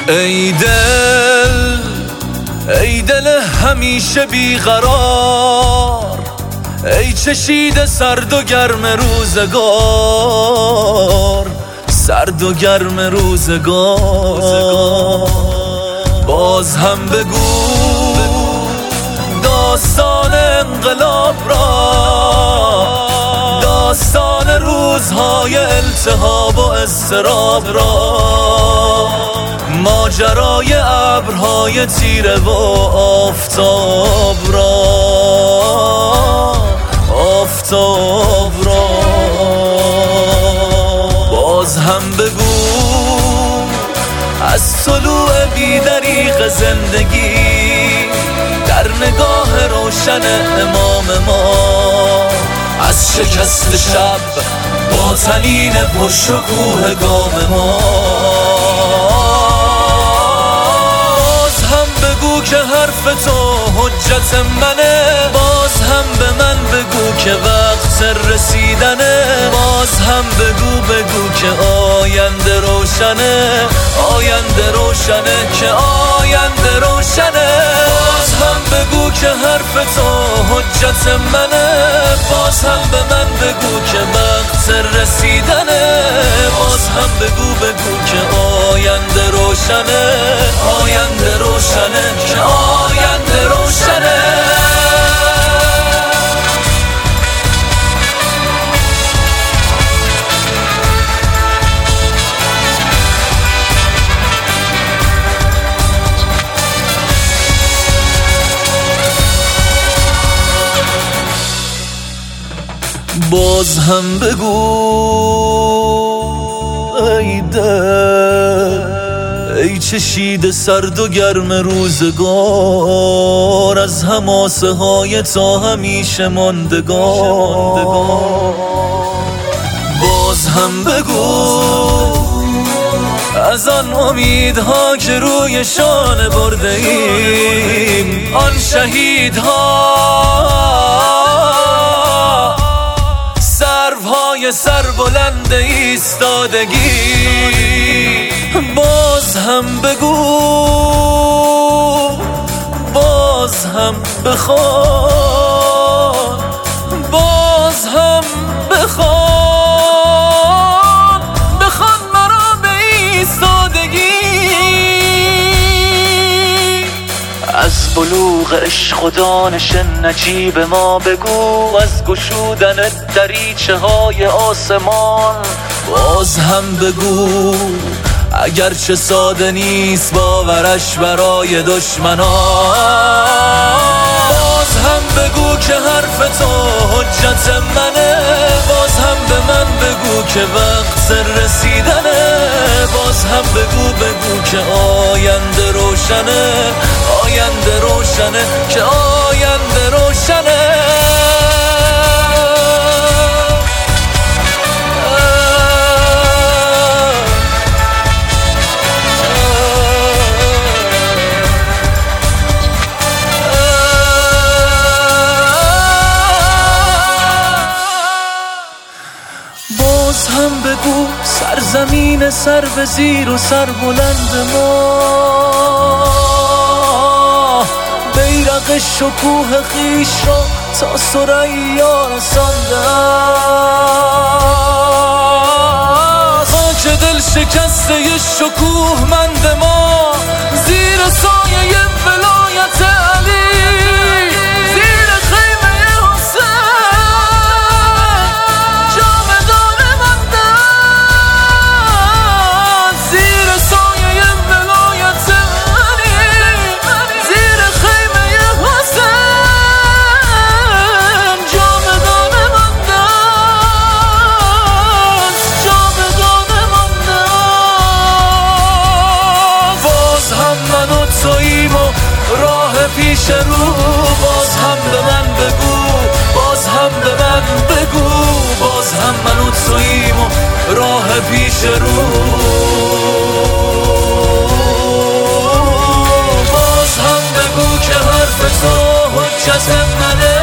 ای دل همیشه بیقرار، ای چشیده سرد و گرم روزگار، سرد و گرم روزگار. باز هم بگو داستان انقلاب را، داستان روزهای التهاب و اضطراب را، ماجرای ابرهای تیره و آفتاب را، آفتاب را. باز هم بگو از طلوع بی‌دریغ زندگی در نگاه روشن امام ما، از شکست شب با طنین پرشکوه گام ما. باز هم بگو که حرف تو حجت منه، باز هم به من بگو که وقت رسیدنه، باز هم بگو که آینده روشنه، آینده روشنه، که آینده روشنه. باز هم بگو که حرف تو حجت منه، باز هم به من بگو که وقت رسیدنه، باز هم بگو که آینده روشنه، آینده روشنه، که آینده روشنه. باز هم بگو ای دل، ای چشیده سرد و گرم روزگار، از حماسه های تا همیشه ماندگار. باز هم بگو از آن امیدها که روی شانه برده ایم، آن شهیدها سروهای سربلند ایستادگی. باز هم بگو، باز هم بخوان، باز هم بخوان، بخوان مرا به ایستادگی. از بلوغ عشق و دانش نجیب ما بگو، از گشودن دریچه های آسمان. باز هم بگو اگرچه ساده نیست باورش برای دشمنان. باز هم بگو که حرف تو حجت منه، باز هم به من بگو که وقت رسیدنه، باز هم بگو که آینده روشنه، آینده روشنه، که آینده روشنه. باز هم بگو سرزمین سر به زیر و سر بلند ما، بیرق شکوه خیش را تا ثریا رسانده است. خاک دل شکسته شکوه مند ما، زیر سایه ولایت علی، زیر خیمه حسین جاودان مانده است. زیر سایه ولایت علی، زیر خیمه حسین جاودان مانده است، جاودان مانده است. باز هم من و توییم و راه پیش رو، باز هم به من بگو، باز هم به من بگو، باز هم من و توییم و راه پیش رو. باز هم بگو که حرف تو حجت منه،